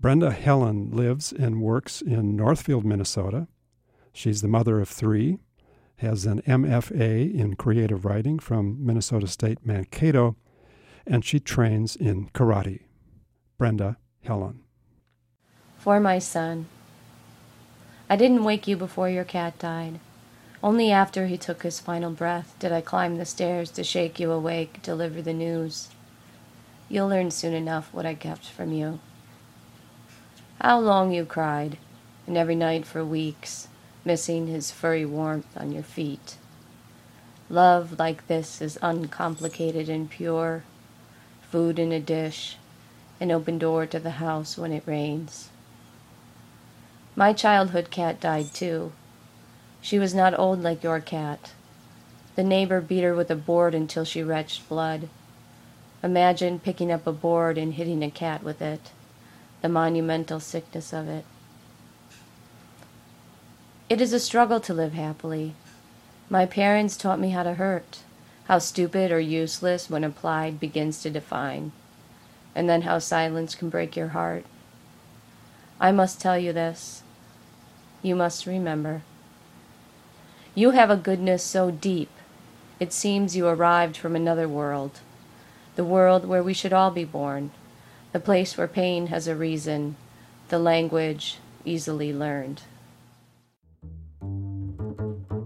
Brenda Helen lives and works in Northfield, Minnesota. She's the mother of three, has an MFA in creative writing from Minnesota State Mankato, and she trains in karate. Brenda Helen. For my son. I didn't wake you before your cat died. Only after he took his final breath did I climb the stairs to shake you awake, deliver the news. You'll learn soon enough what I kept from you. How long you cried, and every night for weeks, missing his furry warmth on your feet. Love like this is uncomplicated and pure. Food in a dish, an open door to the house when it rains. My childhood cat died too. She was not old like your cat. The neighbor beat her with a board until she retched blood. Imagine picking up a board and hitting a cat with it. The monumental sickness of it. It is a struggle to live happily. My parents taught me how to hurt, how stupid or useless when applied begins to define, and then how silence can break your heart. I must tell you this. You must remember. You have a goodness so deep, it seems you arrived from another world, the world where we should all be born, the place where pain has a reason, the language easily learned.